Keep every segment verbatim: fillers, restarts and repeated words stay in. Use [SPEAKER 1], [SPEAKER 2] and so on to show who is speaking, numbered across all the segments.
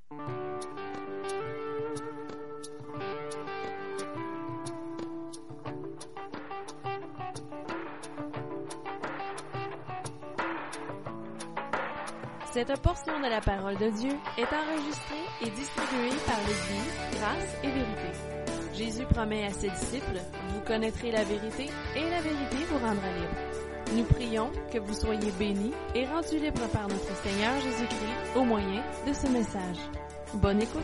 [SPEAKER 1] Cette portion de la parole de Dieu est enregistrée et distribuée par l'Église Grâce et Vérité. Jésus promet à ses disciples, vous connaîtrez la vérité et la vérité vous rendra libre. Nous prions que vous soyez bénis et rendus libres par notre Seigneur Jésus-Christ au moyen de ce message. Bonne écoute!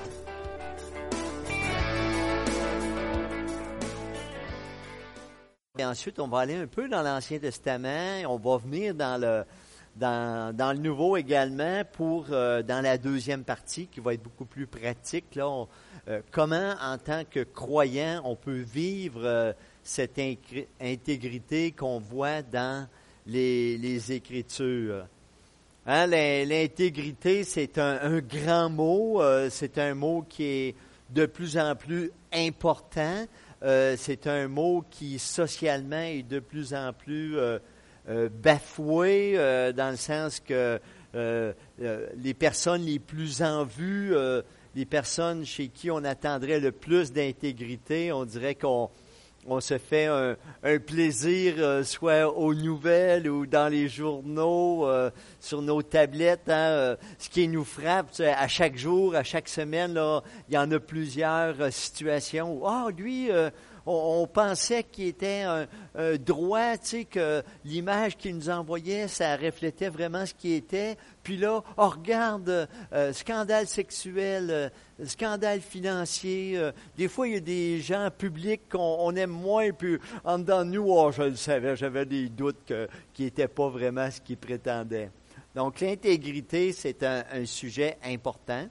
[SPEAKER 2] Et ensuite, on va aller un peu dans l'Ancien Testament, on va venir dans le Dans, dans le Nouveau également, pour euh, dans la deuxième partie, qui va être beaucoup plus pratique, là, on, euh, comment, en tant que croyant, on peut vivre euh, cette incr- intégrité qu'on voit dans les, les Écritures. Hein, l'intégrité, c'est un, un grand mot, euh, c'est un mot qui est de plus en plus important, euh, c'est un mot qui, socialement, est de plus en plus euh, Euh, bafoué, euh, dans le sens que euh, euh, les personnes les plus en vue, euh, les personnes chez qui on attendrait le plus d'intégrité, on dirait qu'on on se fait un, un plaisir, euh, soit aux nouvelles ou dans les journaux, euh, sur nos tablettes. Hein, euh, ce qui nous frappe, à chaque jour, à chaque semaine, là, il y en a plusieurs euh, situations où, ah, lui... Euh, On, on pensait qu'il était un, un droit, tu sais, que l'image qu'il nous envoyait, ça reflétait vraiment ce qui était. Puis là, oh, regarde, euh, scandale sexuel, euh, scandale financier. Euh, des fois, il y a des gens publics qu'on on aime moins, puis en dedans de nous, oh, je le savais, j'avais des doutes que, qu'ils n'étaient pas vraiment ce qu'ils prétendaient. Donc, l'intégrité, c'est un, un sujet important.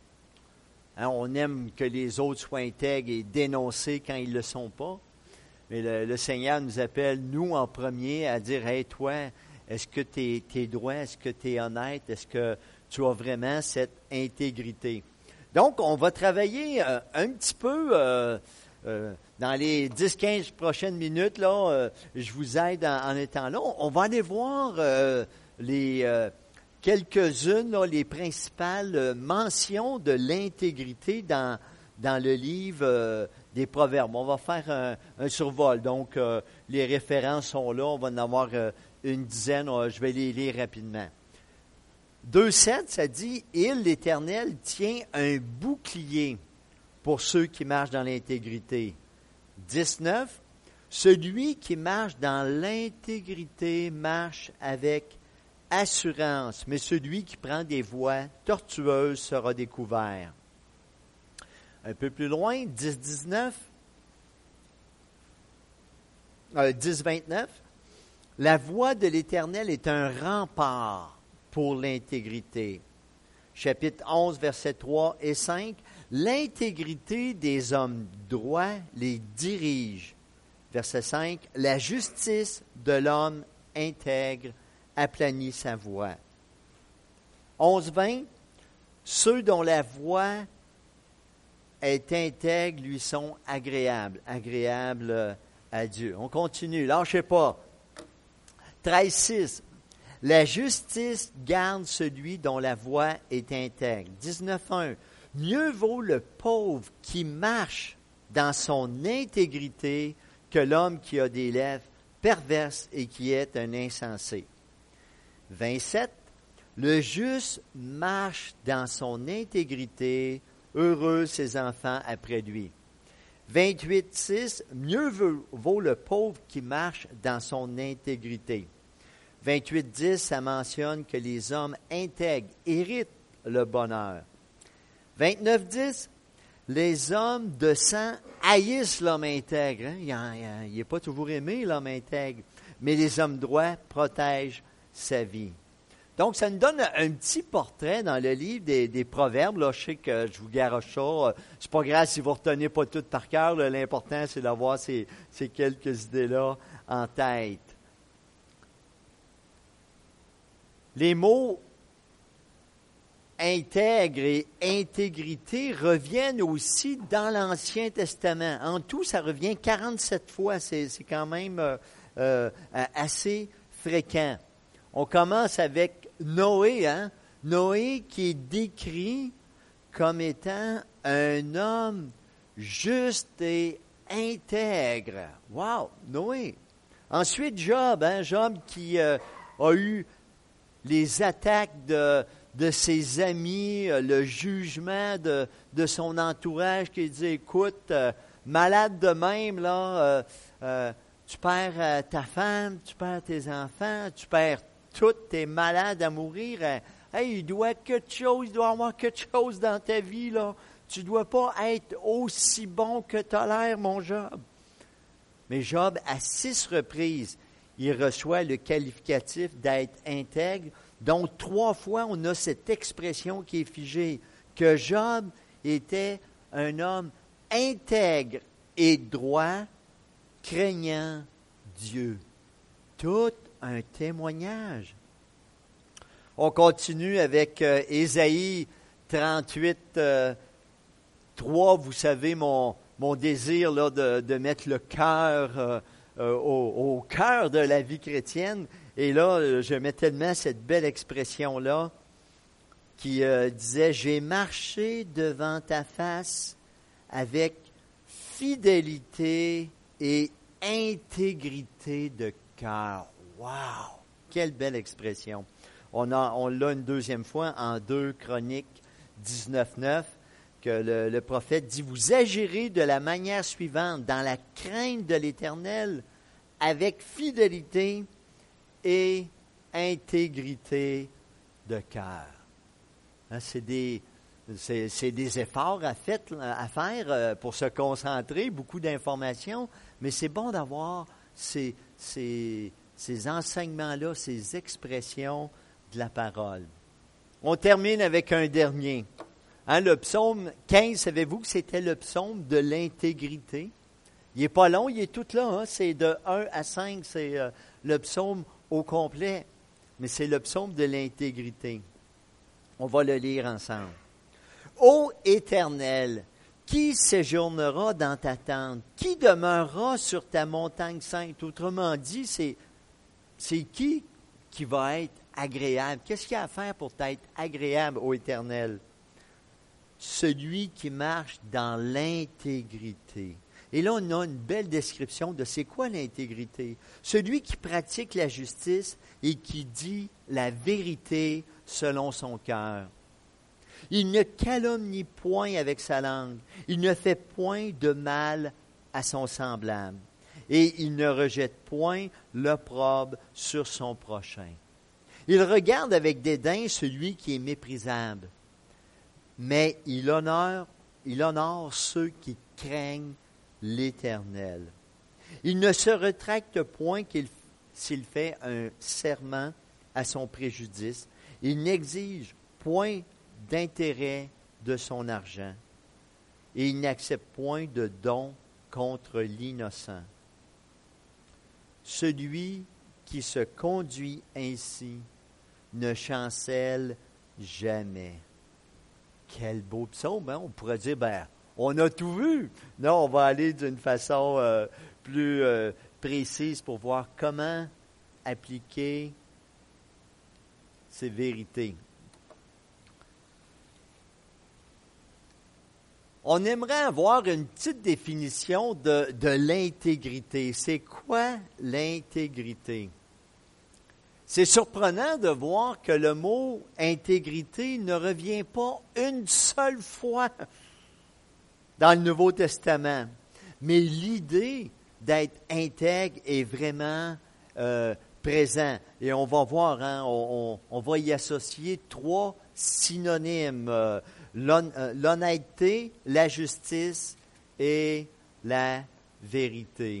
[SPEAKER 2] Hein, on aime que les autres soient intègres et dénoncés quand ils ne le sont pas. Mais le, le Seigneur nous appelle, nous en premier, à dire, « Hey, toi, est-ce que tu es droit? Est-ce que tu es honnête? Est-ce que tu as vraiment cette intégrité? » Donc, on va travailler euh, un petit peu euh, euh, dans les dix à quinze prochaines minutes. Là, euh, je vous aide en, en étant là. On va aller voir euh, les... Euh, quelques-unes, là, les principales euh, mentions de l'intégrité dans, dans le livre euh, des Proverbes. On va faire un, un survol. Donc, euh, les références sont là. On va en avoir euh, une dizaine. Euh, je vais les lire rapidement. deux sept, ça dit « Il, l'Éternel, tient un bouclier pour ceux qui marchent dans l'intégrité. » dix-neuf, « Celui qui marche dans l'intégrité marche avec assurance, mais celui qui prend des voies tortueuses sera découvert. » Un peu plus loin, dix dix-neuf, euh, dix vingt-neuf, « La voie de l'Éternel est un rempart pour l'intégrité. » Chapitre onze, versets trois et cinq, « L'intégrité des hommes droits les dirige. » Verset cinq, « La justice de l'homme intègre aplanit sa voie. » onze vingt, « Ceux dont la voie est intègre lui sont agréables, agréables à Dieu. » On continue, lâchez pas. treize six, « La justice garde celui dont la voie est intègre. » dix-neuf un, « Mieux vaut le pauvre qui marche dans son intégrité que l'homme qui a des lèvres perverses et qui est un insensé. » vingt-sept, « Le juste marche dans son intégrité, heureux ses enfants après lui. » vingt-huit six, « Mieux vaut le pauvre qui marche dans son intégrité. » vingt-huit dix, ça mentionne que les hommes intègres héritent le bonheur. vingt-neuf dix, « Les hommes de sang haïssent l'homme intègre. » Hein? Il n'est pas toujours aimé, l'homme intègre. Mais les hommes droits protègent sa vie. Donc, ça nous donne un petit portrait dans le livre des, des Proverbes. Là, je sais que je vous garoche ça. C'est pas grave si vous ne retenez pas tout par cœur. Là. L'important, c'est d'avoir ces, ces quelques idées-là en tête. Les mots intègre et intégrité reviennent aussi dans l'Ancien Testament. En tout, ça revient quarante-sept fois. C'est, c'est quand même euh, euh, assez fréquent. On commence avec Noé, hein? Noé qui est décrit comme étant un homme juste et intègre. Wow, Noé. Ensuite, Job, hein, Job qui euh, a eu les attaques de, de ses amis, euh, le jugement de, de son entourage qui dit, écoute, euh, malade de même, là, euh, euh, tu perds euh, ta femme, tu perds tes enfants, tu perds tout, tu es malade à mourir. Euh, hey, il doit quelque chose, il doit y avoir quelque chose dans ta vie, là. Tu ne dois pas être aussi bon que tu as l'air, mon Job. Mais Job, à six reprises, il reçoit le qualificatif d'être intègre. Donc, trois fois, on a cette expression qui est figée, que Job était un homme intègre et droit, craignant Dieu. Tout un témoignage. On continue avec euh, Ésaïe trente-huit, euh, trois. Vous savez, mon, mon désir là, de, de mettre le cœur euh, euh, au, au cœur de la vie chrétienne. Et là, je mets tellement cette belle expression-là qui euh, disait « J'ai marché devant ta face avec fidélité et intégrité de cœur. » Wow! Quelle belle expression! On, a, on l'a une deuxième fois en deux Chroniques dix-neuf neuf, que le, le prophète dit « Vous agirez de la manière suivante, dans la crainte de l'Éternel, avec fidélité et intégrité de cœur. » Hein, c'est des, c'est, c'est des efforts à, fait, à faire pour se concentrer, beaucoup d'informations, mais c'est bon d'avoir ces, ces, ces enseignements-là, ces expressions de la parole. On termine avec un dernier. Hein, le psaume quinze, savez-vous que c'était le psaume de l'intégrité? Il n'est pas long, il est tout là. Hein, c'est de un à cinq, c'est euh, le psaume au complet. Mais c'est le psaume de l'intégrité. On va le lire ensemble. « Ô Éternel, qui séjournera dans ta tente? Qui demeurera sur ta montagne sainte? » Autrement dit, c'est, c'est qui qui va être agréable? Qu'est-ce qu'il y a à faire pour être agréable au Éternel? Celui qui marche dans l'intégrité. Et là, on a une belle description de c'est quoi l'intégrité. Celui qui pratique la justice et qui dit la vérité selon son cœur. Il ne calomnie point avec sa langue. Il ne fait point de mal à son semblable. Et il ne rejette point l'opprobre sur son prochain. Il regarde avec dédain celui qui est méprisable. Mais il honore, il honore ceux qui craignent l'Éternel. Il ne se rétracte point qu'il, s'il fait un serment à son préjudice. Il n'exige point d'intérêt de son argent. Et il n'accepte point de don contre l'innocent. Celui qui se conduit ainsi ne chancelle jamais. Quel beau psaume, hein? On pourrait dire, ben, on a tout vu. Non, on va aller d'une façon euh, plus euh, précise pour voir comment appliquer ces vérités. On aimerait avoir une petite définition de, de l'intégrité. C'est quoi l'intégrité? C'est surprenant de voir que le mot intégrité ne revient pas une seule fois dans le Nouveau Testament. Mais l'idée d'être intègre est vraiment euh, présente. Et on va voir, hein, on, on, on va y associer trois synonymes. Euh, l'hon, euh, l'honnêteté, la justice et la vérité.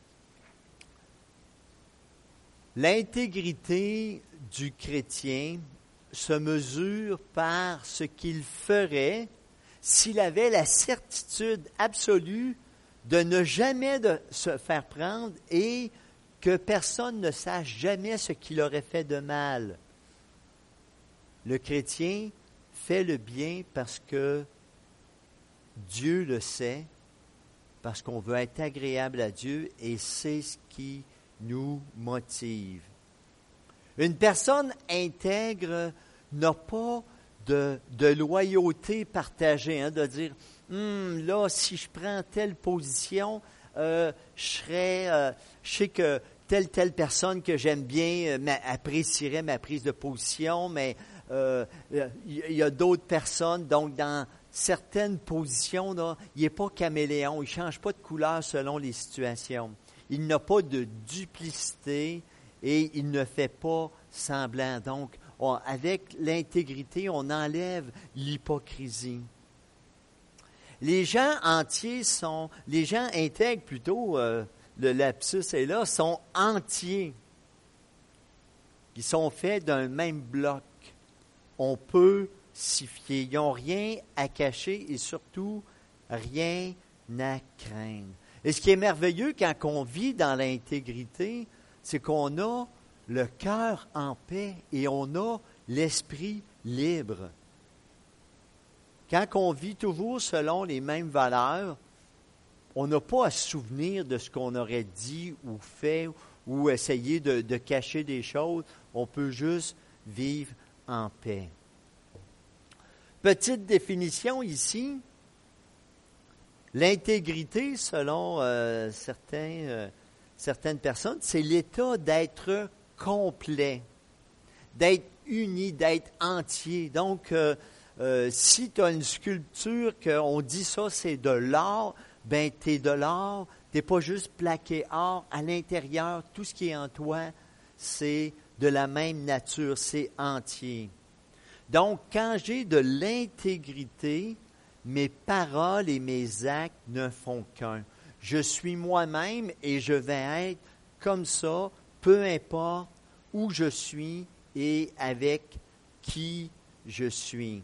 [SPEAKER 2] L'intégrité du chrétien se mesure par ce qu'il ferait s'il avait la certitude absolue de ne jamais de se faire prendre et que personne ne sache jamais ce qu'il aurait fait de mal. Le chrétien fait le bien parce que Dieu le sait, parce qu'on veut être agréable à Dieu et c'est ce qui nous motive. Une personne intègre n'a pas de, de loyauté partagée, hein, de dire, hum, là, si je prends telle position, euh, je serais, euh, je sais que telle, telle personne que j'aime bien euh, apprécierait ma prise de position, mais euh, il y a d'autres personnes, donc dans certaines positions, là, il n'est pas caméléon, il ne change pas de couleur selon les situations. Il n'a pas de duplicité et il ne fait pas semblant. Donc, on, avec l'intégrité, on enlève l'hypocrisie. Les gens entiers sont, les gens intègres plutôt, euh, le lapsus est là, sont entiers. Ils sont faits d'un même bloc. On peut s'y fier. Ils n'ont rien à cacher et surtout rien à craindre. Et ce qui est merveilleux quand on vit dans l'intégrité, c'est qu'on a le cœur en paix et on a l'esprit libre. Quand on vit toujours selon les mêmes valeurs, on n'a pas à se souvenir de ce qu'on aurait dit ou fait ou essayer de, de cacher des choses. On peut juste vivre en paix. Petite définition ici. L'intégrité, selon euh, certains, euh, certaines personnes, c'est l'état d'être complet, d'être uni, d'être entier. Donc, euh, euh, si tu as une sculpture qu'on dit ça, c'est de l'or, ben tu es de l'or, tu n'es pas juste plaqué or. À l'intérieur, tout ce qui est en toi, c'est de la même nature, c'est entier. Donc, quand j'ai de l'intégrité, mes paroles et mes actes ne font qu'un. Je suis moi-même et je vais être comme ça, peu importe où je suis et avec qui je suis.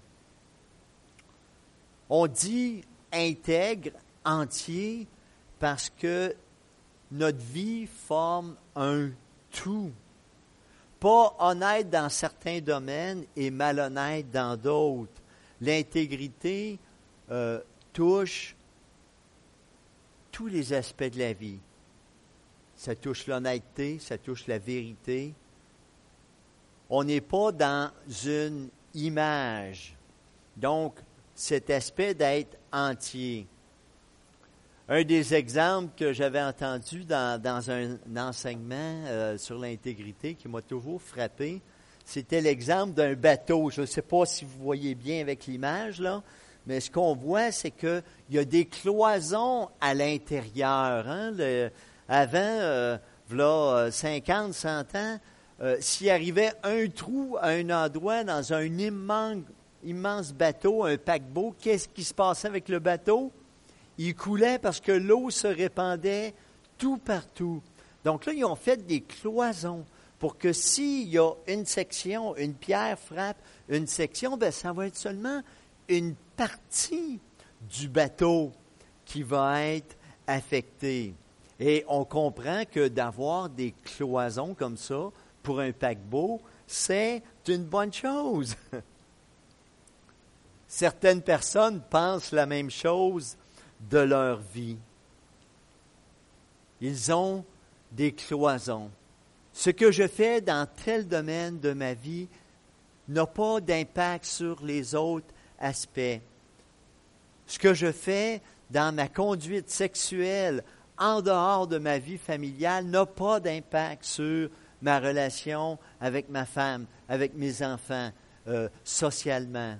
[SPEAKER 2] On dit intègre, entier, parce que notre vie forme un tout. Pas honnête dans certains domaines et malhonnête dans d'autres. L'intégrité euh, touche tous les aspects de la vie. Ça touche l'honnêteté, ça touche la vérité. On n'est pas dans une image. Donc, cet aspect d'être entier. Un des exemples que j'avais entendu dans, dans un, un enseignement euh, sur l'intégrité qui m'a toujours frappé, c'était l'exemple d'un bateau. Je ne sais pas si vous voyez bien avec l'image, là, mais ce qu'on voit, c'est qu'il y a des cloisons à l'intérieur. Hein? Le, avant, euh, voilà, cinquante, cent ans, euh, s'il arrivait un trou à un endroit dans un immense, immense bateau, un paquebot, qu'est-ce qui se passait avec le bateau? Il coulait parce que l'eau se répandait tout partout. Donc là, ils ont fait des cloisons pour que s'il y a une section, une pierre frappe une section, bien, ça va être seulement une partie du bateau qui va être affectée. Et on comprend que d'avoir des cloisons comme ça pour un paquebot, c'est une bonne chose. Certaines personnes pensent la même chose de leur vie. Ils ont des cloisons. Ce que je fais dans tel domaine de ma vie n'a pas d'impact sur les autres aspects. Ce que je fais dans ma conduite sexuelle en dehors de ma vie familiale n'a pas d'impact sur ma relation avec ma femme, avec mes enfants, euh, socialement.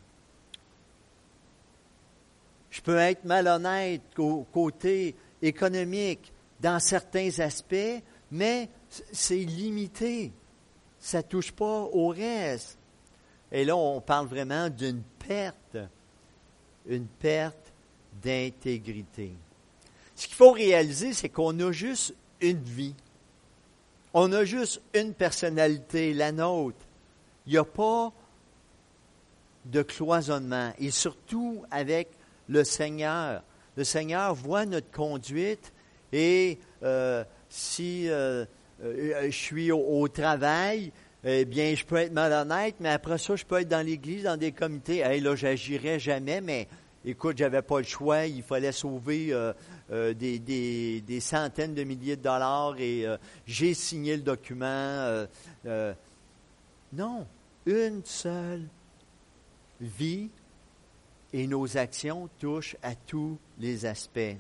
[SPEAKER 2] Je peux être malhonnête au côté économique dans certains aspects, mais c'est limité. Ça ne touche pas au reste. Et là, on parle vraiment d'une perte, une perte d'intégrité. Ce qu'il faut réaliser, c'est qu'on a juste une vie. On a juste une personnalité, la nôtre. Il n'y a pas de cloisonnement. Et surtout avec le Seigneur. Le Seigneur voit notre conduite et euh, si euh, euh, je suis au, au travail, eh bien, je peux être malhonnête, mais après ça, je peux être dans l'Église, dans des comités. Hey, là, j'agirais jamais, mais écoute, j'avais pas le choix. Il fallait sauver euh, euh, des, des, des centaines de milliers de dollars et euh, j'ai signé le document. Euh, euh, non, une seule vie et nos actions touchent à tous les aspects.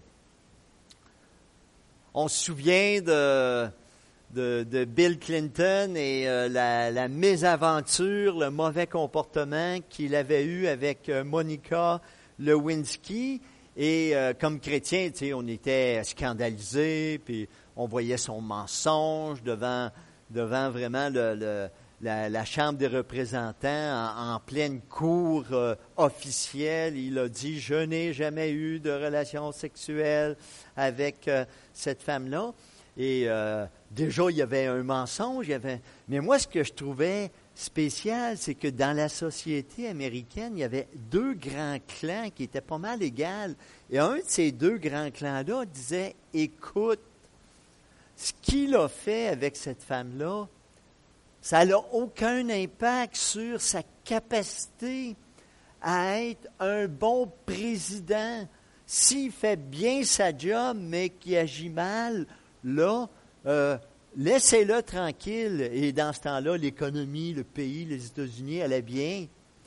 [SPEAKER 2] On se souvient de, de, de Bill Clinton et euh, la, la mésaventure, le mauvais comportement qu'il avait eu avec euh, Monica Lewinsky. Et euh, comme chrétien, tu sais, on était scandalisés, puis on voyait son mensonge devant, devant vraiment le, le, la, la Chambre des représentants en, en pleine cour euh, officielle. Il a dit « Je n'ai jamais eu de relation sexuelle avec euh, cette femme-là. » Et euh, déjà, il y avait un mensonge. Il y avait... Mais moi, ce que je trouvais spécial, c'est que dans la société américaine, il y avait deux grands clans qui étaient pas mal égaux. Et un de ces deux grands clans-là disait « Écoute, ce qu'il a fait avec cette femme-là, ça n'a aucun impact sur sa capacité à être un bon président. S'il fait bien sa job, mais qu'il agit mal, là, euh, laissez-le tranquille. » Et dans ce temps-là, l'économie, le pays, les États-Unis allaient bien.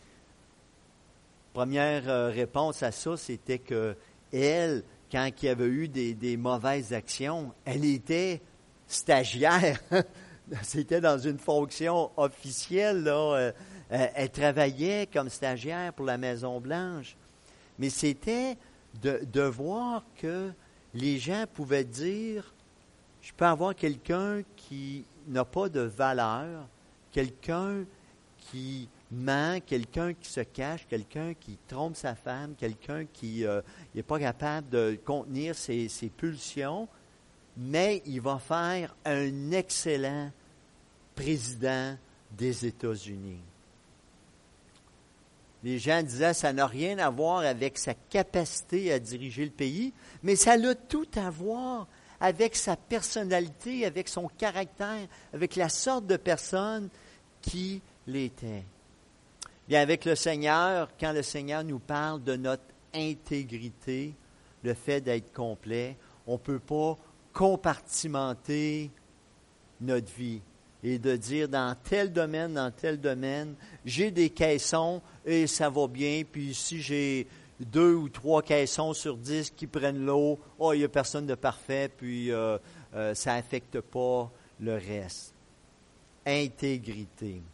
[SPEAKER 2] Première euh, réponse à ça, c'était que elle, quand il y avait eu des, des mauvaises actions, elle était stagiaire. C'était dans une fonction officielle, là. Euh, elle travaillait comme stagiaire pour la Maison-Blanche. Mais c'était de, de voir que les gens pouvaient dire « Je peux avoir quelqu'un qui n'a pas de valeur, quelqu'un qui ment, quelqu'un qui se cache, quelqu'un qui trompe sa femme, quelqu'un qui n'est pas capable de contenir ses, ses pulsions, mais il va faire un excellent président des États-Unis. » Les gens disaient, ça n'a rien à voir avec sa capacité à diriger le pays, mais ça a tout à voir avec sa personnalité, avec son caractère, avec la sorte de personne qui l'était. Bien, avec le Seigneur, quand le Seigneur nous parle de notre intégrité, le fait d'être complet, on ne peut pas compartimenter notre vie et de dire dans tel domaine, dans tel domaine, j'ai des caissons et ça va bien, puis si j'ai deux ou trois caissons sur dix qui prennent l'eau, oh, il n'y a personne de parfait, puis euh, euh, ça n'affecte pas le reste. Intégrité.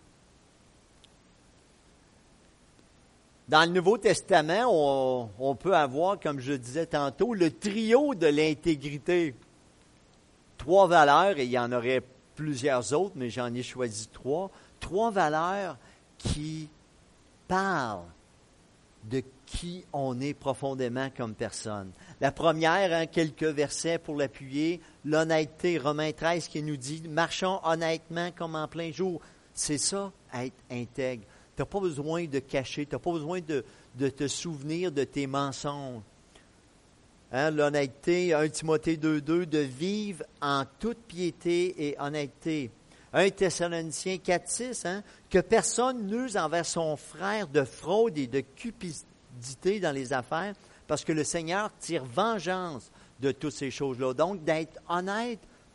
[SPEAKER 2] Dans le Nouveau Testament, on, on peut avoir, comme je disais tantôt, le trio de l'intégrité. Trois valeurs, et il y en aurait plusieurs autres, mais j'en ai choisi trois. Trois valeurs qui parlent de qui on est profondément comme personne. La première, hein, quelques versets pour l'appuyer, l'honnêteté, Romains treize qui nous dit « Marchons honnêtement comme en plein jour ». C'est ça, être intègre. Tu n'as pas besoin de cacher, tu n'as pas besoin de, de te souvenir de tes mensonges. Hein, l'honnêteté, un Timothée deux deux, de vivre en toute piété et honnêteté. un Thessaloniciens quatre six, hein, que personne n'use envers son frère de fraude et de cupidité dans les affaires, parce que le Seigneur tire vengeance de toutes ces choses-là. Donc, d'être honnête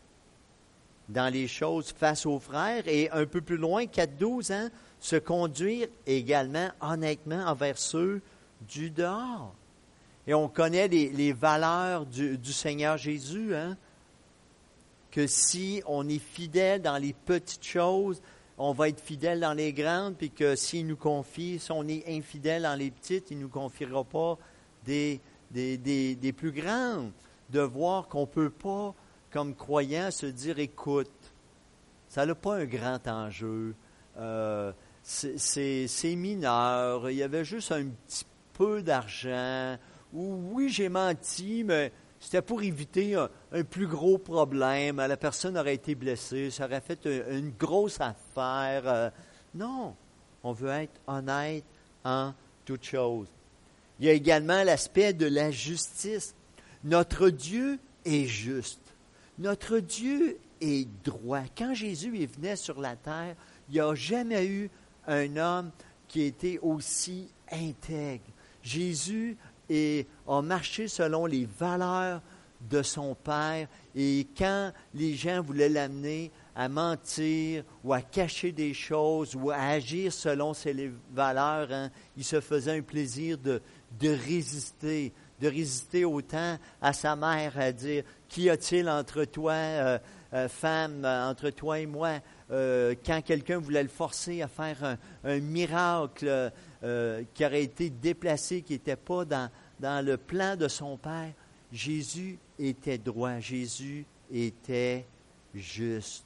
[SPEAKER 2] dans les choses face aux frères, et un peu plus loin, quatre douze, hein, se conduire également honnêtement envers ceux du dehors. Et on connaît les, les valeurs du, du Seigneur Jésus, hein, que si on est fidèle dans les petites choses, on va être fidèle dans les grandes, puis que s'il nous confie, si on est infidèle dans les petites, il ne nous confiera pas des, des, des, des plus grandes. De voir qu'on ne peut pas, comme croyant, se dire, écoute, ça n'a pas un grand enjeu, euh, c'est, c'est, c'est mineur, il y avait juste un petit peu d'argent, ou oui, j'ai menti, mais c'était pour éviter un, un plus gros problème, la personne aurait été blessée, ça aurait fait une, une grosse affaire. Euh, non, on veut être honnête en toutes choses. Il y a également l'aspect de la justice. Notre Dieu est juste. Notre Dieu est droit. Quand Jésus venait sur la terre, il n'y a jamais eu un homme qui était aussi intègre. Jésus est, a marché selon les valeurs de son Père, et quand les gens voulaient l'amener à mentir ou à cacher des choses ou à agir selon ses valeurs. Hein. Il se faisait un plaisir de, de résister, de résister autant à sa mère, à dire « Qu'y a-t-il entre toi, euh, euh, femme, entre toi et moi? Euh, » Quand quelqu'un voulait le forcer à faire un, un miracle euh, qui aurait été déplacé, qui n'était pas dans, dans le plan de son Père, Jésus était droit, Jésus était juste.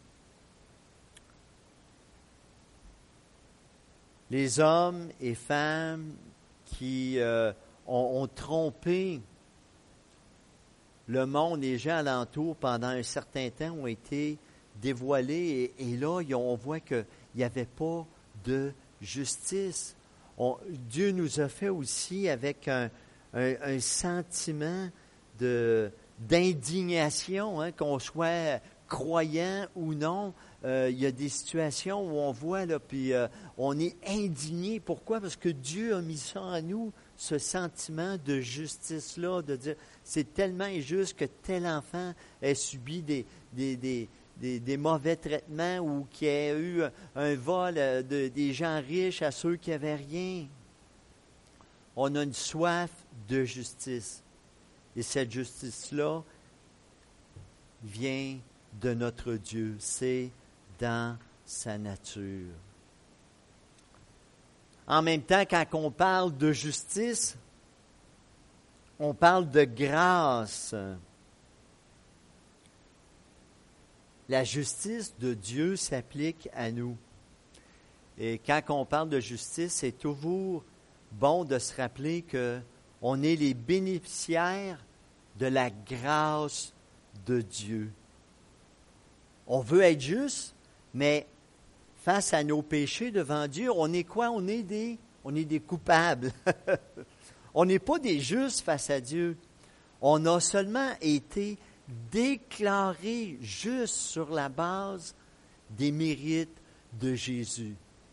[SPEAKER 2] Les hommes et femmes qui euh, ont, ont trompé le monde, les gens alentour pendant un certain temps ont été dévoilés et, et là, on voit qu'il n'y avait pas de justice. On, Dieu nous a fait aussi avec un, un, un sentiment de, d'indignation, hein, qu'on soit croyant ou non. Euh, il y a des situations où on voit, là, puis euh, on est indigné. Pourquoi? Parce que Dieu a mis ça en nous, ce sentiment de justice-là, de dire c'est tellement injuste que tel enfant ait subi des, des, des, des, des mauvais traitements ou qu'il ait eu un vol de, des gens riches à ceux qui n'avaient rien. On a une soif de justice. Et cette justice-là vient de notre Dieu. C'est dans sa nature. En même temps, quand on parle de justice, on parle de grâce. La justice de Dieu s'applique à nous. Et quand on parle de justice, c'est toujours bon de se rappeler qu'on est les bénéficiaires de la grâce de Dieu. On veut être juste, mais face à nos péchés devant Dieu, on est quoi? On est des, on est des coupables. On n'est pas des justes face à Dieu. On a seulement été déclarés justes sur la base des mérites de Jésus.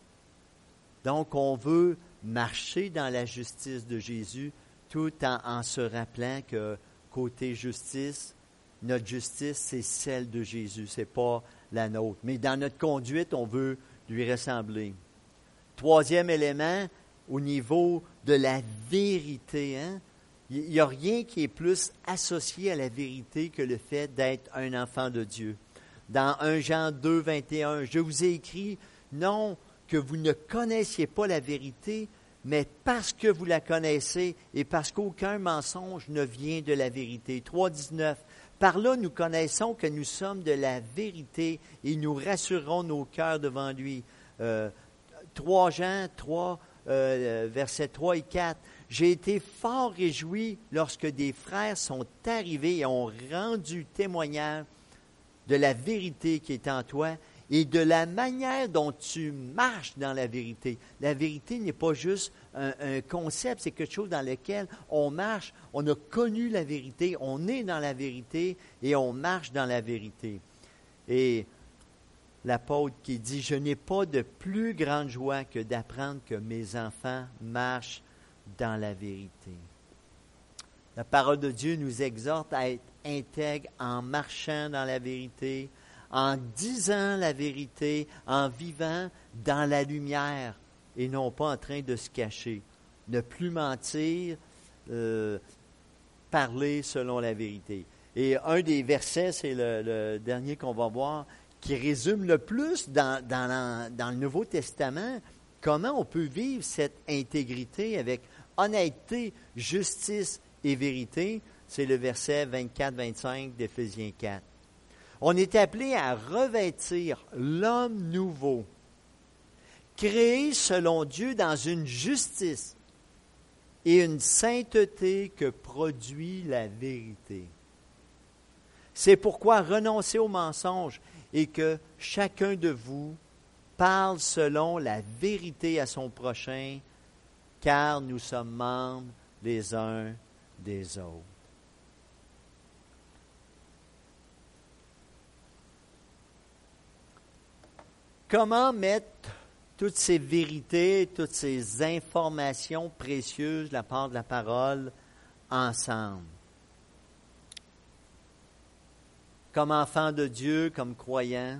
[SPEAKER 2] Donc, on veut marcher dans la justice de Jésus tout en, en se rappelant que côté justice, notre justice, c'est celle de Jésus, ce n'est pas la nôtre. Mais dans notre conduite, on veut lui ressembler. Troisième élément, au niveau de la vérité. Hein? Il n'y a rien qui est plus associé à la vérité que le fait d'être un enfant de Dieu. Dans un Jean deux, vingt et un, « Je vous ai écrit, non que vous ne connaissiez pas la vérité, mais parce que vous la connaissez et parce qu'aucun mensonge ne vient de la vérité. » trois, dix-neuf. Par là, nous connaissons que nous sommes de la vérité et nous rassurerons nos cœurs devant lui. Euh, trois Jean trois, euh, versets trois et quatre. J'ai été fort réjoui lorsque des frères sont arrivés et ont rendu témoignage de la vérité qui est en toi et de la manière dont tu marches dans la vérité. La vérité n'est pas juste un, un concept, c'est quelque chose dans lequel on marche. On a connu la vérité, on est dans la vérité et on marche dans la vérité. Et l'apôtre qui dit « Je n'ai pas de plus grande joie que d'apprendre que mes enfants marchent dans la vérité. » La parole de Dieu nous exhorte à être intègres en marchant dans la vérité, en disant la vérité, en vivant dans la lumière et non pas en train de se cacher. Ne plus mentir, euh, parler selon la vérité. Et un des versets, c'est le, le dernier qu'on va voir, qui résume le plus dans, dans, la, dans le Nouveau Testament comment on peut vivre cette intégrité avec honnêteté, justice et vérité. C'est le verset vingt-quatre vingt-cinq d'Éphésiens quatre. On est appelé à revêtir l'homme nouveau, créé selon Dieu dans une justice et une sainteté que produit la vérité. C'est pourquoi renoncez au mensonge et que chacun de vous parle selon la vérité à son prochain, car nous sommes membres les uns des autres. Comment mettre toutes ces vérités, toutes ces informations précieuses de la part de la parole ensemble? comme enfants de Dieu, comme croyants,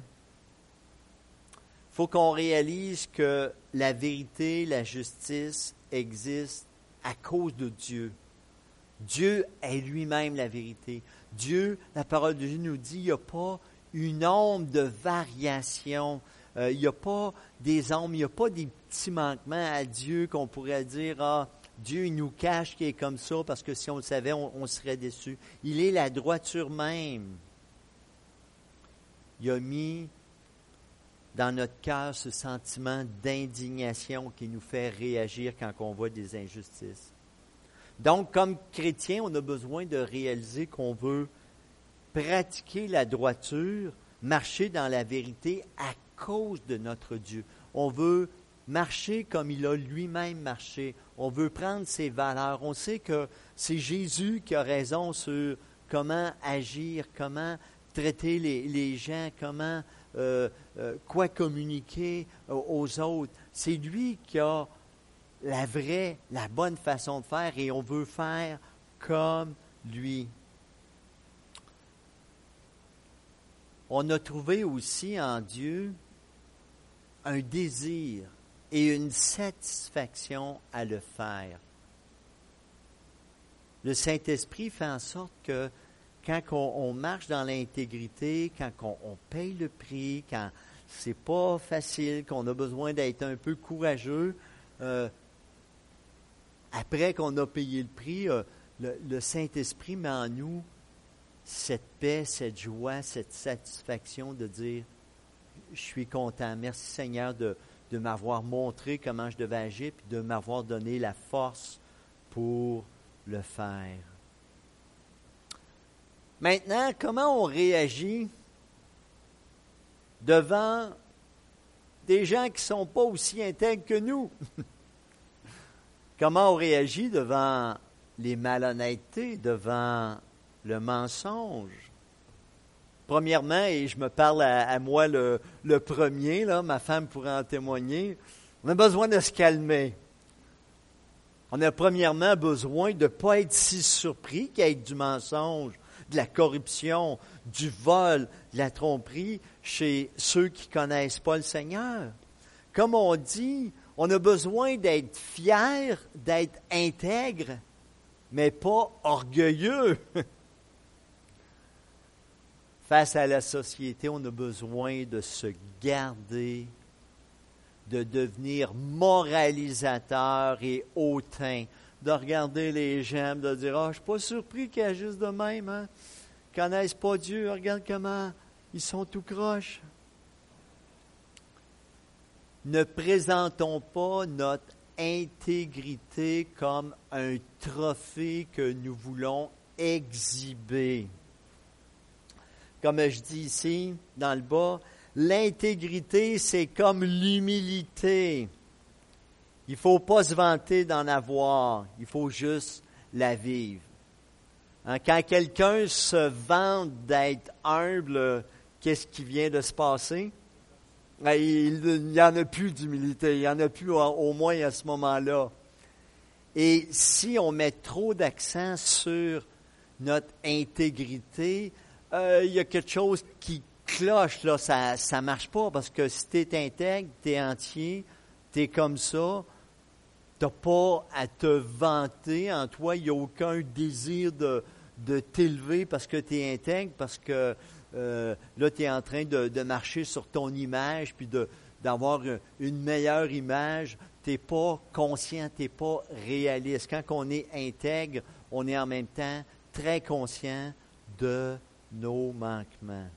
[SPEAKER 2] il faut qu'on réalise que la vérité, la justice existent à cause de Dieu. Dieu est lui-même la vérité. Dieu, la parole de Dieu nous dit, il n'y a pas une ombre de variation. Euh, il n'y a pas des ombres, il n'y a pas des petits manquements à Dieu qu'on pourrait dire, ah, Dieu, il nous cache qu'il est comme ça parce que si on le savait, on, on serait déçu. Il est la droiture même. Il a mis dans notre cœur ce sentiment d'indignation qui nous fait réagir quand on voit des injustices. Donc, comme chrétien, on a besoin de réaliser qu'on veut pratiquer la droiture, marcher dans la vérité à cause de notre Dieu. On veut marcher comme il a lui-même marché. On veut prendre ses valeurs. On sait que c'est Jésus qui a raison sur comment agir, comment traiter les, les gens, comment, euh, euh, quoi communiquer aux autres. C'est lui qui a la vraie, la bonne façon de faire et on veut faire comme lui. On a trouvé aussi en Dieu un désir et une satisfaction à le faire. Le Saint-Esprit fait en sorte que quand on, on marche dans l'intégrité, quand on, on paye le prix, quand c'est pas facile, qu'on a besoin d'être un peu courageux, euh, après qu'on a payé le prix, euh, le, le Saint-Esprit met en nous cette paix, cette joie, cette satisfaction de dire « Je suis content, merci Seigneur de, de m'avoir montré comment je devais agir puis de m'avoir donné la force pour le faire. » Maintenant, comment on réagit devant des gens qui ne sont pas aussi intègres que nous? Comment on réagit devant les malhonnêtetés, devant le mensonge? Premièrement, et je me parle à, à moi le, le premier, là, ma femme pourrait en témoigner, on a besoin de se calmer. On a premièrement besoin de ne pas être si surpris qu'il y ait du mensonge, de la corruption, du vol, de la tromperie chez ceux qui ne connaissent pas le Seigneur. Comme on dit, on a besoin d'être fier, d'être intègre, mais pas orgueilleux. Face à la société, on a besoin de se garder, de devenir moralisateur et hautain, de regarder les gens, de dire « Ah, oh, je ne suis pas surpris qu'ils agissent de même, hein? Ils ne connaissent pas Dieu, regarde comment ils sont tout croches. » Ne présentons pas notre intégrité comme un trophée que nous voulons exhiber. Comme je dis ici, dans le bas, l'intégrité, c'est comme l'humilité. Il ne faut pas se vanter d'en avoir, il faut juste la vivre. Hein, quand quelqu'un se vante d'être humble, qu'est-ce qui vient de se passer? Il n'y en a plus d'humilité, il n'y en a plus au moins à ce moment-là. Et si on met trop d'accent sur notre intégrité, euh, il y a quelque chose qui cloche, là, ça ne marche pas, parce que si tu es intègre, tu es entier, tu es comme ça, tu n'as pas à te vanter en toi, il n'y a aucun désir de, de t'élever parce que tu es intègre, parce que euh, là, tu es en train de, de marcher sur ton image, puis de, d'avoir une meilleure image, tu n'es pas conscient, tu n'es pas réaliste. Quand on est intègre, on est en même temps très conscient de nos manquements.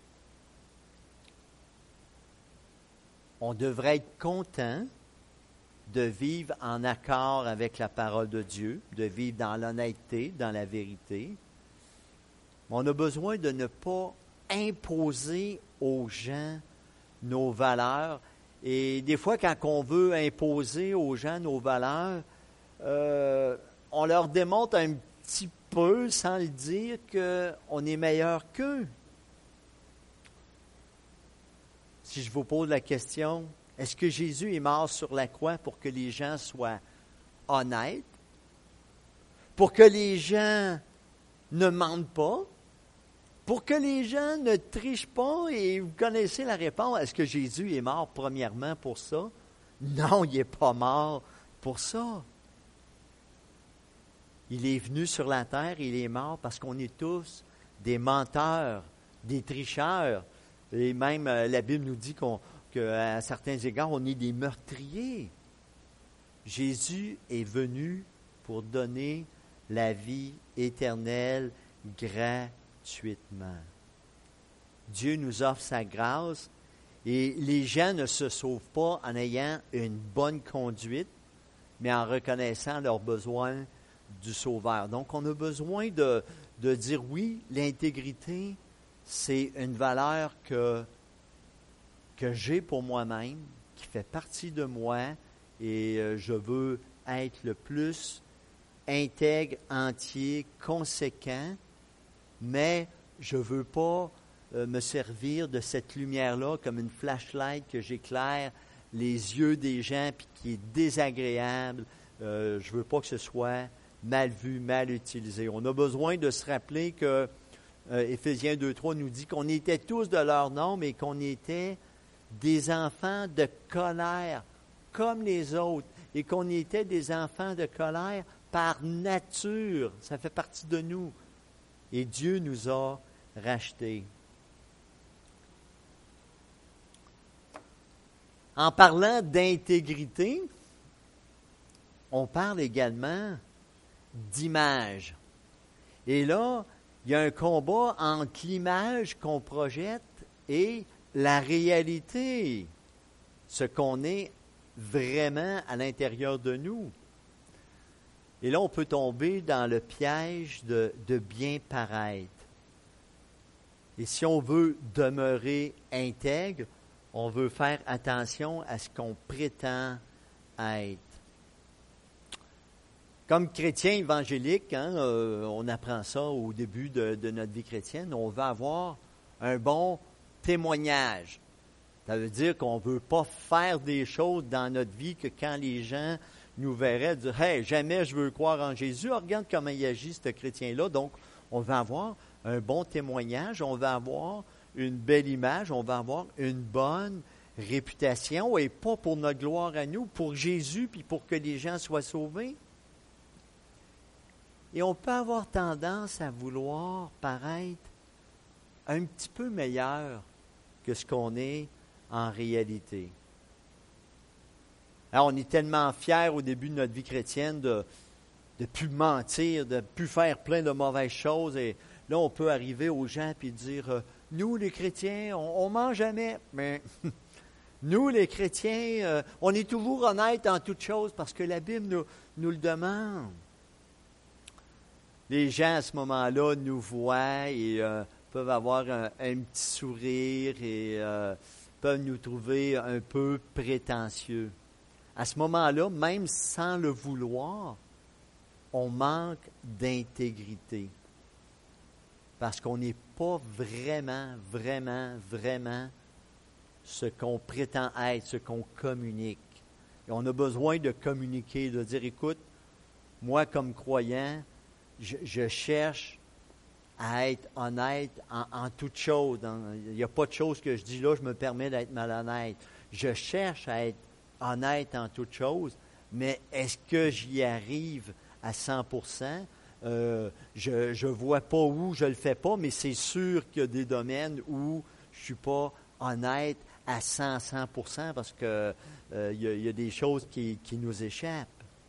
[SPEAKER 2] On devrait être content de vivre en accord avec la parole de Dieu, de vivre dans l'honnêteté, dans la vérité. Mais on a besoin de ne pas imposer aux gens nos valeurs. Et des fois, quand on veut imposer aux gens nos valeurs, euh, on leur démontre un petit peu, sans le dire, qu'on est meilleur qu'eux. Si je vous pose la question, est-ce que Jésus est mort sur la croix pour que les gens soient honnêtes? Pour que les gens ne mentent pas? pour que les gens ne trichent pas, et vous connaissez la réponse, est-ce que Jésus est mort premièrement pour ça? Non, il n'est pas mort pour ça. Il est venu sur la terre, il est mort parce qu'on est tous des menteurs, des tricheurs. Et même euh, la Bible nous dit qu'on, qu'à certains égards, on est des meurtriers. Jésus est venu pour donner la vie éternelle gratuitement. Dieu nous offre sa grâce et les gens ne se sauvent pas en ayant une bonne conduite, mais en reconnaissant leurs besoins du Sauveur. Donc, on a besoin de, de dire oui, l'intégrité, c'est une valeur que, que j'ai pour moi-même, qui fait partie de moi, et euh, je veux être le plus intègre, entier, conséquent, mais je ne veux pas euh, me servir de cette lumière-là comme une flashlight que j'éclaire les yeux des gens puis qui est désagréable. Euh, je ne veux pas que ce soit mal vu, mal utilisé. On a besoin de se rappeler que euh, Éphésiens deux trois nous dit qu'on était tous de leur nom, mais qu'on était des enfants de colère comme les autres, et qu'on était des enfants de colère par nature. Ça fait partie de nous. Et Dieu nous a rachetés. En parlant d'intégrité, on parle également d'image. Et là, il y a un combat entre l'image qu'on projette et la réalité, ce qu'on est vraiment à l'intérieur de nous. Et là, on peut tomber dans le piège de, de bien paraître. Et si on veut demeurer intègre, on veut faire attention à ce qu'on prétend être. Comme chrétien évangélique, hein, euh, on apprend ça au début de, de notre vie chrétienne, on veut avoir un bon témoignage. Ça veut dire qu'on ne veut pas faire des choses dans notre vie que quand les gens nous verraient dire « Hey, jamais je veux croire en Jésus. Oh, regarde comment il agit, ce chrétien-là. » Donc, on va avoir un bon témoignage, on va avoir une belle image, on va avoir une bonne réputation, et pas pour notre gloire à nous, pour Jésus, puis pour que les gens soient sauvés. Et on peut avoir tendance à vouloir paraître un petit peu meilleur que ce qu'on est en réalité. Alors, on est tellement fiers au début de notre vie chrétienne de ne plus mentir, de ne plus faire plein de mauvaises choses. Et là, on peut arriver aux gens et dire, euh, nous, les chrétiens, on ne ment jamais. Mais nous, les chrétiens, euh, on est toujours honnêtes en toutes choses parce que la Bible nous, nous le demande. Les gens, à ce moment-là, nous voient et euh, peuvent avoir un, un petit sourire et euh, peuvent nous trouver un peu prétentieux. À ce moment-là, même sans le vouloir, on manque d'intégrité. Parce qu'on n'est pas vraiment, vraiment, vraiment ce qu'on prétend être, ce qu'on communique. Et on a besoin de communiquer, de dire, écoute, moi comme croyant, je, je cherche à être honnête en, en toutes choses. Il n'y a pas de choses que je dis là, je me permets d'être malhonnête. Je cherche à être honnête en toutes choses, mais est-ce que j'y arrive à cent pour cent? Euh, je ne vois pas où je ne le fais pas, mais c'est sûr qu'il y a des domaines où je ne suis pas honnête à cent pour cent parce qu'il euh, y, y a des choses qui, qui nous échappent.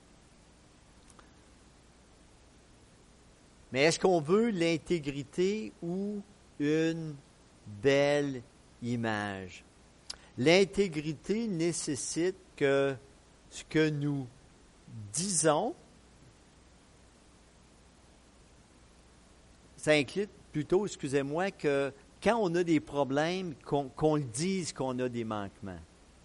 [SPEAKER 2] Mais est-ce qu'on veut l'intégrité ou une belle image? L'intégrité nécessite que ce que nous disons, ça inclut plutôt, excusez-moi, que quand on a des problèmes, qu'on, qu'on le dise qu'on a des manquements.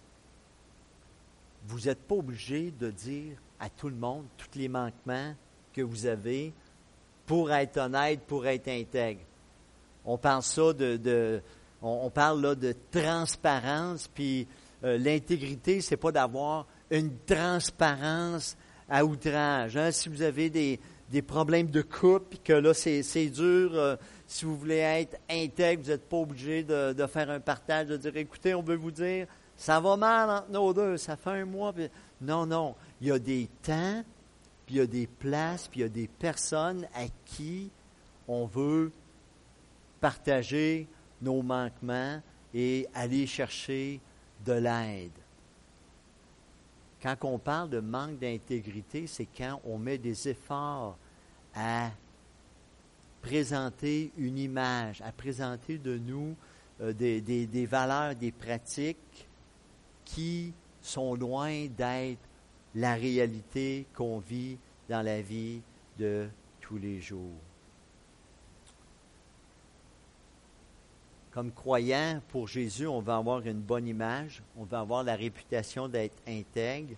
[SPEAKER 2] Vous n'êtes pas obligé de dire à tout le monde tous les manquements que vous avez pour être honnête, pour être intègre. On parle ça de, de on, on parle là de transparence, puis euh, l'intégrité, c'est pas d'avoir une transparence à outrage. Hein? Si vous avez des, des problèmes de couple, puis que là c'est, c'est dur, euh, Si vous voulez être intègre, vous n'êtes pas obligé de, de faire un partage, de dire, écoutez, on veut vous dire, ça va mal entre nos deux, ça fait un mois. Puis... Non, non, il y a des temps, puis il y a des places, puis il y a des personnes à qui on veut partager nos manquements et aller chercher de l'aide. Quand on parle de manque d'intégrité, c'est quand on met des efforts à présenter une image, à présenter de nous euh, des, des, des valeurs, des pratiques qui sont loin d'être la réalité qu'on vit dans la vie de tous les jours. Comme croyant pour Jésus, on va avoir une bonne image, on va avoir la réputation d'être intègre,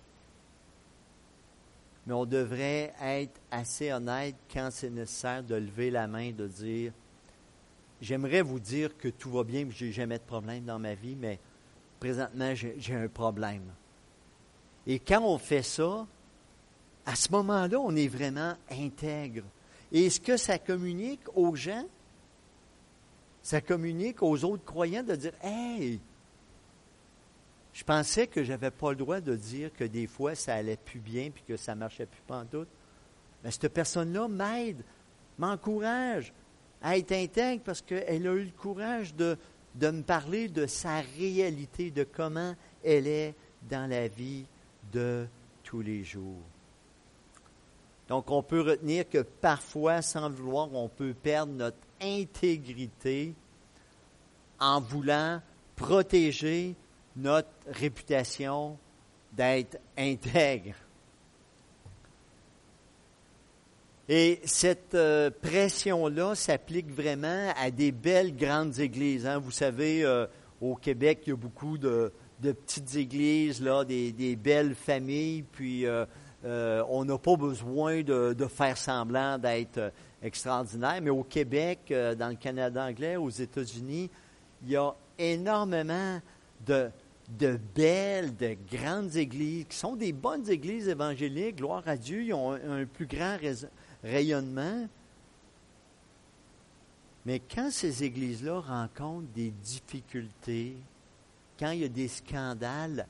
[SPEAKER 2] mais on devrait être assez honnête quand c'est nécessaire de lever la main, de dire « J'aimerais vous dire que tout va bien, que je n'ai jamais de problème dans ma vie, mais présentement, j'ai, j'ai un problème. » Et quand on fait ça, à ce moment-là, on est vraiment intègre. Et ce que ça communique aux gens, ça communique aux autres croyants de dire « Hey, je pensais que je n'avais pas le droit de dire que des fois ça allait plus bien puis que ça ne marchait plus pantoute. Mais cette personne-là m'aide, m'encourage à être intègre parce qu'elle a eu le courage de, de me parler de sa réalité, de comment elle est dans la vie de tous les jours. » Donc, on peut retenir que parfois, sans le vouloir, on peut perdre notre intégrité en voulant protéger notre réputation d'être intègre. Et cette euh, pression-là s'applique vraiment à des belles grandes églises. Hein. Vous savez, euh, au Québec, il y a beaucoup de, de petites églises, là, des, des belles familles, puis euh, euh, on n'a pas besoin de, de faire semblant d'être euh, extraordinaire. Mais au Québec, euh, dans le Canada anglais, aux États-Unis, il y a énormément de, de belles, de grandes églises, qui sont des bonnes églises évangéliques, gloire à Dieu, ils ont un, un plus grand rais- rayonnement. Mais quand ces églises-là rencontrent des difficultés, quand il y a des scandales,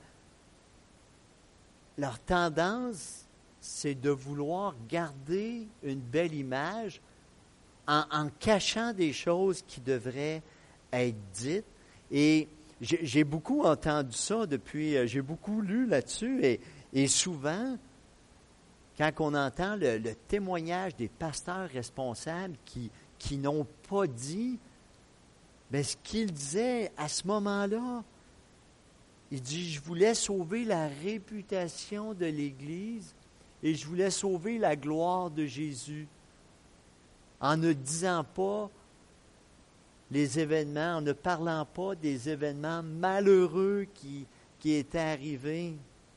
[SPEAKER 2] leur tendance, c'est de vouloir garder une belle image en, en cachant des choses qui devraient être dites. Et j'ai, j'ai beaucoup entendu ça depuis, j'ai beaucoup lu là-dessus, et, et souvent, quand on entend le, le témoignage des pasteurs responsables qui, qui n'ont pas dit, bien, ce qu'ils disaient à ce moment-là, il dit, je voulais sauver la réputation de l'Église et je voulais sauver la gloire de Jésus en ne disant pas les événements, en ne parlant pas des événements malheureux qui, qui étaient arrivés.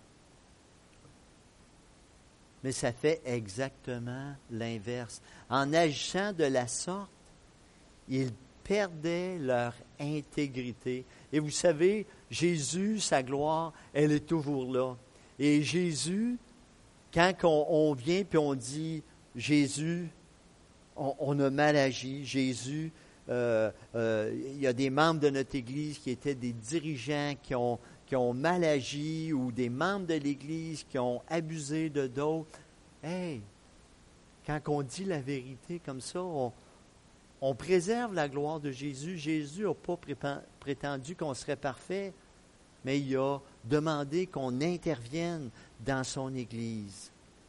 [SPEAKER 2] Mais ça fait exactement l'inverse. En agissant de la sorte, ils perdaient leur intégrité. Et vous savez, Jésus, sa gloire, elle est toujours là. Et Jésus, quand on, on vient puis on dit, Jésus, on, on a mal agi, Jésus, euh, euh, il y a des membres de notre Église qui étaient des dirigeants qui ont, qui ont mal agi, ou des membres de l'Église qui ont abusé de d'autres. Hey, quand on dit la vérité comme ça, on, on préserve la gloire de Jésus. Jésus n'a pas prétendu qu'on serait parfait, mais il a demandé qu'on intervienne dans son Église.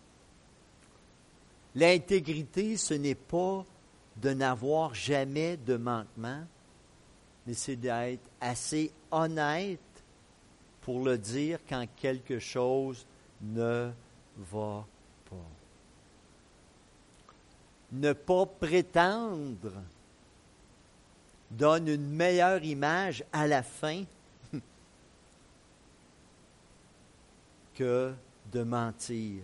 [SPEAKER 2] L'intégrité, ce n'est pas de n'avoir jamais de manquement, mais c'est d'être assez honnête pour le dire quand quelque chose ne va pas. Ne pas prétendre donne une meilleure image à la fin que de mentir.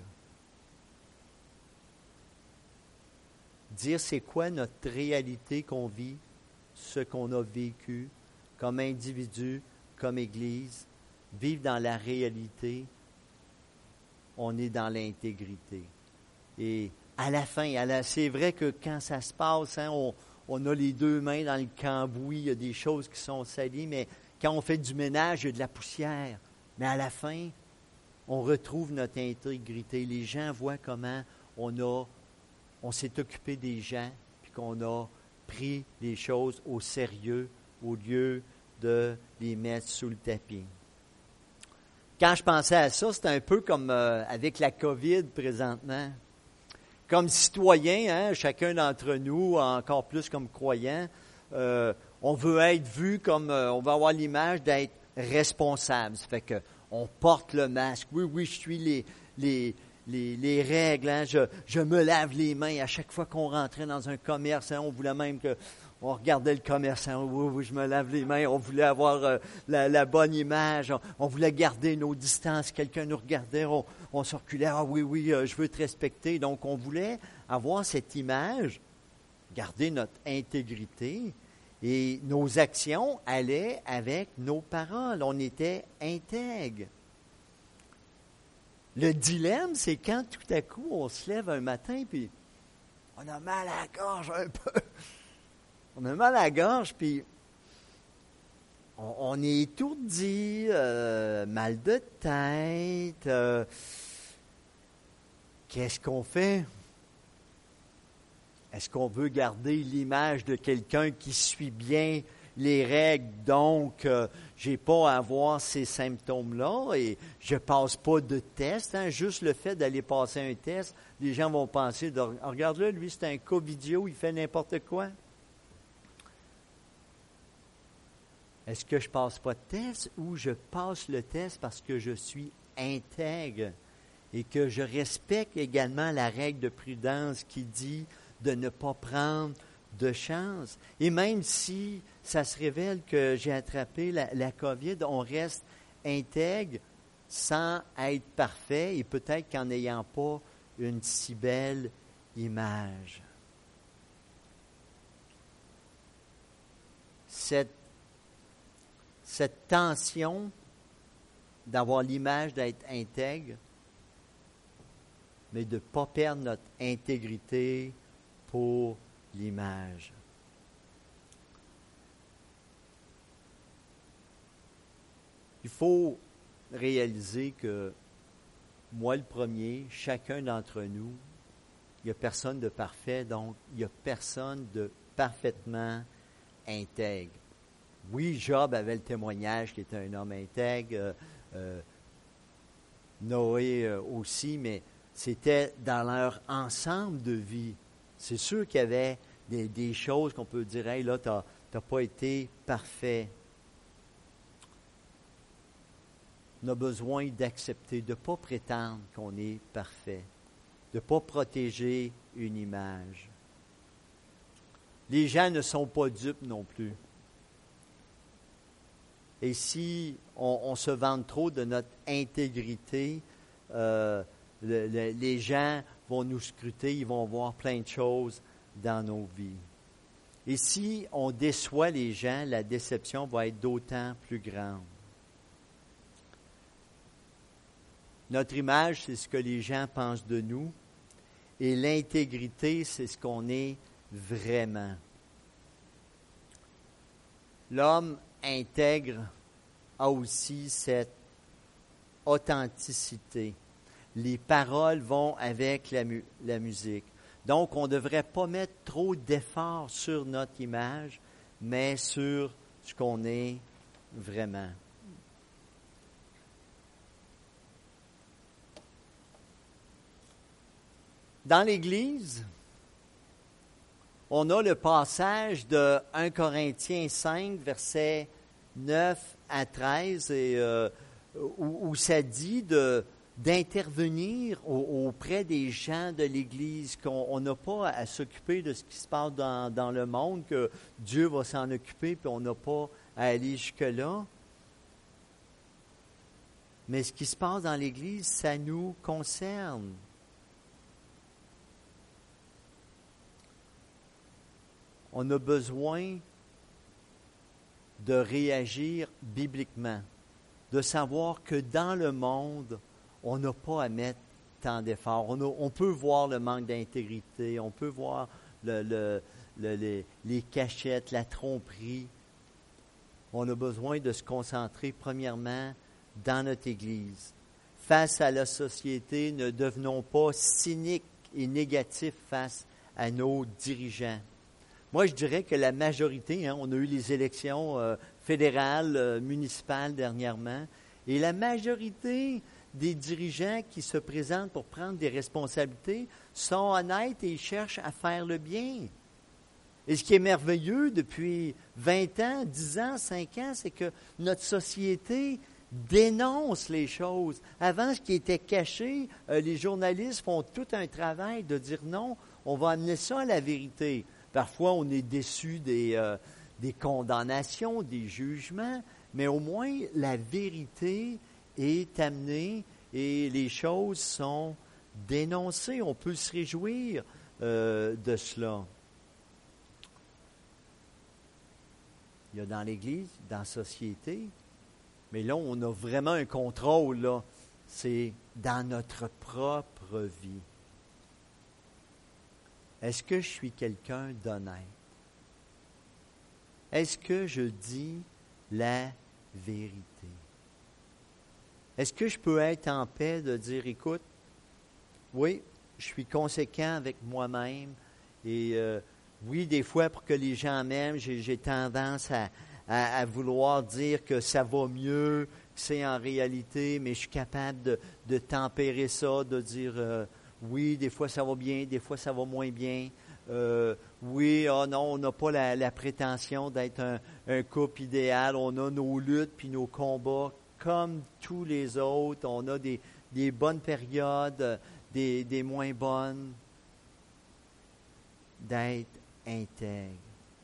[SPEAKER 2] Dire c'est quoi notre réalité qu'on vit, ce qu'on a vécu comme individu, comme Église, vivre dans la réalité, on est dans l'intégrité. Et à la fin, à la, c'est vrai que quand ça se passe, hein, on, on a les deux mains dans le cambouis, il y a des choses qui sont salies, mais quand on fait du ménage, il y a de la poussière. Mais à la fin, on retrouve notre intégrité. Les gens voient comment on a, on s'est occupé des gens, puis qu'on a pris les choses au sérieux au lieu de les mettre sous le tapis. Quand je pensais à ça, c'est un peu comme euh, avec la COVID présentement. Comme citoyen, hein, chacun d'entre nous, encore plus comme croyant, euh, on veut être vu comme, euh, on veut avoir l'image d'être responsable. Ça fait que on porte le masque. Oui, oui, je suis les, les, les, les règles. Hein, je, je me lave les mains à chaque fois qu'on rentrait dans un commerce. Hein, on voulait même que on regardait le commerçant. Oui, oui, je me lave les mains. On voulait avoir euh, la, la bonne image. On, on voulait garder nos distances. Quelqu'un nous regardait. On, on se reculait. Ah oui, oui, euh, je veux te respecter. Donc, on voulait avoir cette image, garder notre intégrité. Et nos actions allaient avec nos paroles. On était intègres. Le dilemme, c'est quand tout à coup, on se lève un matin, puis on a mal à la gorge un peu. On a mal à la gorge, puis on, on est étourdi, euh, mal de tête. Euh, qu'est-ce qu'on fait? Est-ce qu'on veut garder l'image de quelqu'un qui suit bien les règles, donc euh, je n'ai pas à avoir ces symptômes-là et je ne passe pas de test. Hein, juste le fait d'aller passer un test, les gens vont penser, de, regarde-le, lui c'est un covidio, il fait n'importe quoi. Est-ce que je ne passe pas de test ou je passe le test parce que je suis intègre et que je respecte également la règle de prudence qui dit de ne pas prendre de chance. Et même si ça se révèle que j'ai attrapé la, la COVID, on reste intègre sans être parfait et peut-être qu'en n'ayant pas une si belle image. Cette Cette tension d'avoir l'image d'être intègre, mais de ne pas perdre notre intégrité pour l'image. Il faut réaliser que moi le premier, chacun d'entre nous, il n'y a personne de parfait, donc il n'y a personne de parfaitement intègre. Oui, Job avait le témoignage qu'il était un homme intègre, euh, euh, Noé euh, aussi, mais c'était dans leur ensemble de vie. C'est sûr qu'il y avait des, des choses qu'on peut dire, hey, là, tu n'as pas été parfait. On a besoin d'accepter, de ne pas prétendre qu'on est parfait, de ne pas protéger une image. Les gens ne sont pas dupes non plus. Et si on, on se vante trop de notre intégrité, euh, le, le, les gens vont nous scruter, ils vont voir plein de choses dans nos vies. Et si on déçoit les gens, la déception va être d'autant plus grande. Notre image, c'est ce que les gens pensent de nous, et l'intégrité, c'est ce qu'on est vraiment. L'homme intègre a aussi cette authenticité. Les paroles vont avec la, mu- la musique. Donc, on ne devrait pas mettre trop d'efforts sur notre image, mais sur ce qu'on est vraiment. Dans l'Église, on a le passage de un Corinthiens cinq, versets neuf à treize, et, euh, où, où ça dit de, d'intervenir au, auprès des gens de l'Église, qu'on n'a pas à, à s'occuper de ce qui se passe dans, dans le monde, que Dieu va s'en occuper, puis on n'a pas à aller jusque-là. Mais ce qui se passe dans l'Église, ça nous concerne. On a besoin de réagir bibliquement, de savoir que dans le monde, on n'a pas à mettre tant d'efforts. On, a, on peut voir le manque d'intégrité, on peut voir le, le, le, les, les cachettes, la tromperie. On a besoin de se concentrer premièrement dans notre Église. Face à la société, ne devenons pas cyniques et négatifs face à nos dirigeants. Moi, je dirais que la majorité, hein, on a eu les élections euh, fédérales, euh, municipales dernièrement, et la majorité des dirigeants qui se présentent pour prendre des responsabilités sont honnêtes et ils cherchent à faire le bien. Et ce qui est merveilleux depuis vingt ans, dix ans, cinq ans, c'est que notre société dénonce les choses. Avant, ce qui était caché, euh, les journalistes font tout un travail de dire non, on va amener ça à la vérité. Parfois, on est déçu des, euh, des condamnations, des jugements, mais au moins la vérité est amenée et les choses sont dénoncées. On peut se réjouir euh, de cela. Il y a dans l'Église, dans la société, mais là, on a vraiment un contrôle, là. C'est dans notre propre vie. Est-ce que je suis quelqu'un d'honnête? Est-ce que je dis la vérité? Est-ce que je peux être en paix de dire, écoute, oui, je suis conséquent avec moi-même et euh, oui, des fois, pour que les gens m'aiment, j'ai, j'ai tendance à, à, à vouloir dire que ça va mieux, que c'est en réalité, mais je suis capable de, de tempérer ça, de dire euh, oui, des fois ça va bien, des fois ça va moins bien. Euh, oui, oh non, on n'a pas la, la prétention d'être un, un couple idéal. On a nos luttes puis nos combats comme tous les autres. On a des, des bonnes périodes, des, des moins bonnes. D'être intègre.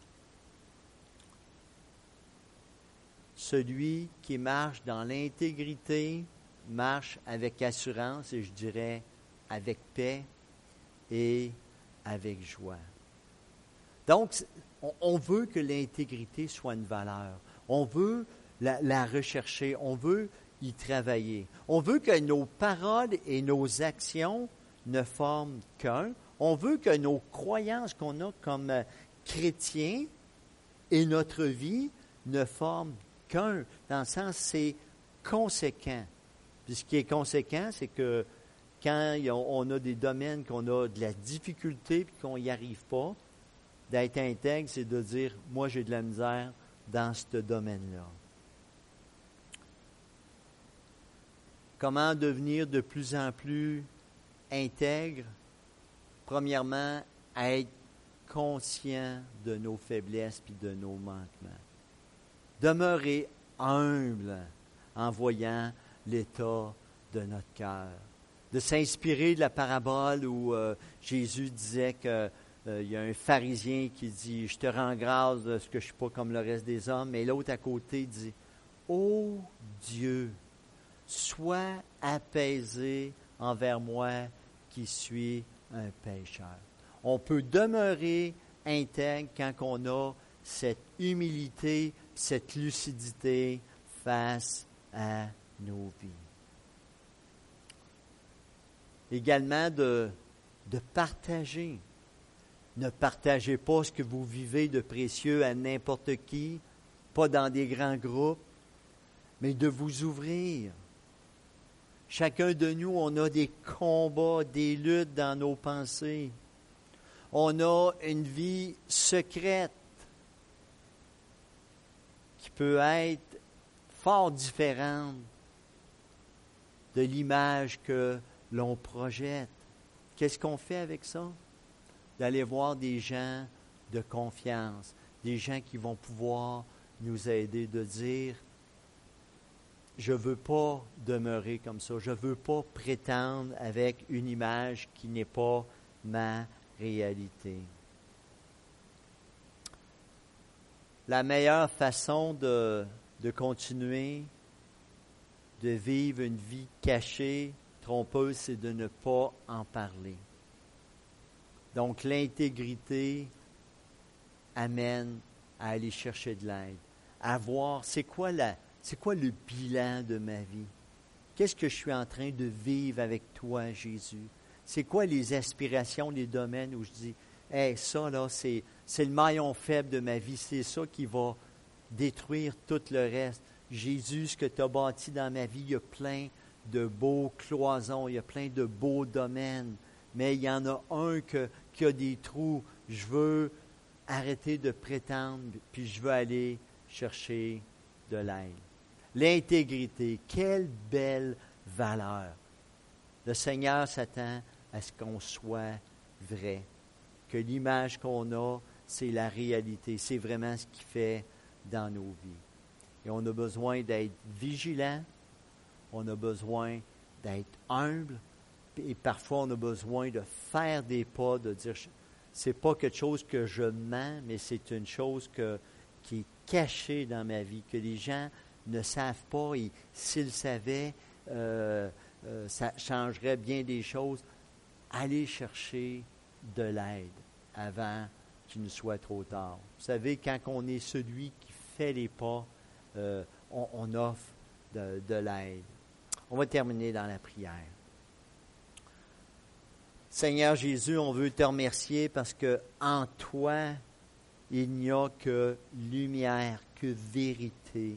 [SPEAKER 2] Celui qui marche dans l'intégrité marche avec assurance et je dirais avec paix et avec joie. Donc, on, on veut que l'intégrité soit une valeur. On veut la, la rechercher. On veut y travailler. On veut que nos paroles et nos actions ne forment qu'un. On veut que nos croyances qu'on a comme chrétiens et notre vie ne forment qu'un, dans le sens c'est conséquent. Puis ce qui est conséquent, c'est que quand on a des domaines qu'on a de la difficulté et qu'on n'y arrive pas, d'être intègre, c'est de dire, moi j'ai de la misère dans ce domaine-là. Comment devenir de plus en plus intègre? Premièrement, être conscient de nos faiblesses puis de nos manquements. Demeurer humble en voyant l'état de notre cœur. De s'inspirer de la parabole où euh, Jésus disait qu'il euh, y a un pharisien qui dit « Je te rends grâce de ce que je ne suis pas comme le reste des hommes », mais l'autre à côté dit « Ô Dieu, sois apaisé envers moi qui suis un pécheur. » On peut demeurer intègre quand on a cette humilité, cette lucidité face à nos vies. Également de, de partager. Ne partagez pas ce que vous vivez de précieux à n'importe qui, pas dans des grands groupes, mais de vous ouvrir. Chacun de nous, on a des combats, des luttes dans nos pensées. On a une vie secrète qui peut être fort différente de l'image que l'on projette. Qu'est-ce qu'on fait avec ça? D'aller voir des gens de confiance, des gens qui vont pouvoir nous aider, de dire je ne veux pas demeurer comme ça. Je ne veux pas prétendre avec une image qui n'est pas ma réalité. La meilleure façon de, de continuer, de vivre une vie cachée, trompeuse, c'est de ne pas en parler. Donc, l'intégrité amène à aller chercher de l'aide, à voir c'est quoi la C'est quoi le bilan de ma vie? Qu'est-ce que je suis en train de vivre avec toi, Jésus? C'est quoi les aspirations, les domaines où je dis, hey, ça, là, c'est, c'est le maillon faible de ma vie. C'est ça qui va détruire tout le reste. Jésus, ce que tu as bâti dans ma vie, il y a plein de beaux cloisons, il y a plein de beaux domaines, mais il y en a un que, qui a des trous. Je veux arrêter de prétendre, puis je veux aller chercher de l'aide. L'intégrité, quelle belle valeur. Le Seigneur s'attend à ce qu'on soit vrai, que l'image qu'on a, c'est la réalité, c'est vraiment ce qu'il fait dans nos vies. Et on a besoin d'être vigilant, on a besoin d'être humble, et parfois on a besoin de faire des pas, de dire, c'est pas quelque chose que je mens, mais c'est une chose que, qui est cachée dans ma vie, que les gens ne savent pas, et s'ils savaient, euh, euh, ça changerait bien des choses. Allez chercher de l'aide avant qu'il ne soit trop tard. Vous savez, quand on est celui qui fait les pas, euh, on, on offre de, de l'aide. On va terminer dans la prière. Seigneur Jésus, on veut te remercier parce que en toi, il n'y a que lumière, que vérité.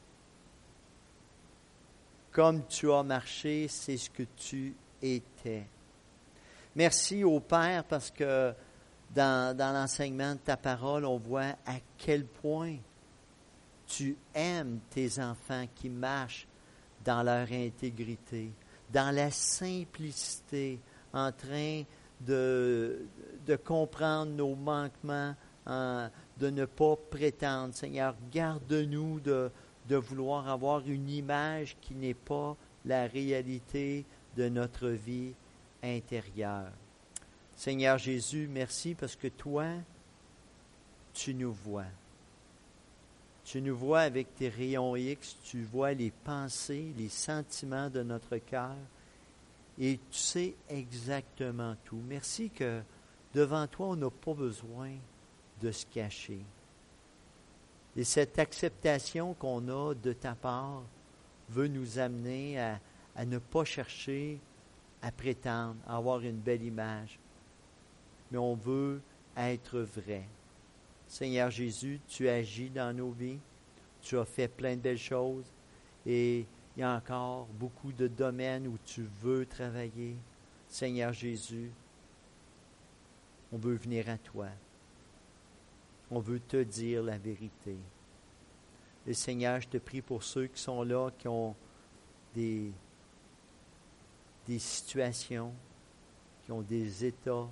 [SPEAKER 2] Comme tu as marché, c'est ce que tu étais. Merci au Père parce que dans, dans l'enseignement de ta parole, on voit à quel point tu aimes tes enfants qui marchent dans leur intégrité, dans la simplicité, en train de, de comprendre nos manquements, en, de ne pas prétendre. Seigneur, garde-nous de, de vouloir avoir une image qui n'est pas la réalité de notre vie intérieure. Seigneur Jésus, merci parce que toi, tu nous vois. Tu nous vois avec tes rayons X, tu vois les pensées, les sentiments de notre cœur et tu sais exactement tout. Merci que devant toi, on n'a pas besoin de se cacher. Et cette acceptation qu'on a de ta part veut nous amener à, à ne pas chercher à prétendre, à avoir une belle image, mais on veut être vrai. Seigneur Jésus, tu agis dans nos vies, tu as fait plein de belles choses et il y a encore beaucoup de domaines où tu veux travailler. Seigneur Jésus, on veut venir à toi. On veut te dire la vérité. Et Seigneur, je te prie pour ceux qui sont là, qui ont des, des situations, qui ont des états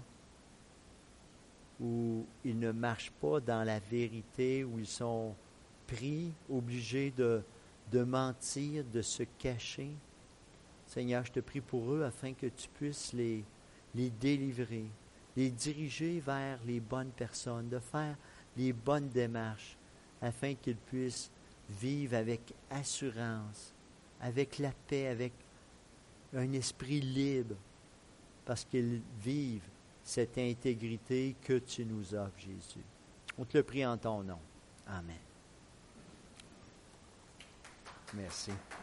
[SPEAKER 2] où ils ne marchent pas dans la vérité, où ils sont pris, obligés de, de mentir, de se cacher. Seigneur, je te prie pour eux afin que tu puisses les, les délivrer, les diriger vers les bonnes personnes, de faire les bonnes démarches afin qu'ils puissent vivre avec assurance, avec la paix, avec un esprit libre, parce qu'ils vivent cette intégrité que tu nous offres, Jésus. On te le prie en ton nom. Amen. Merci.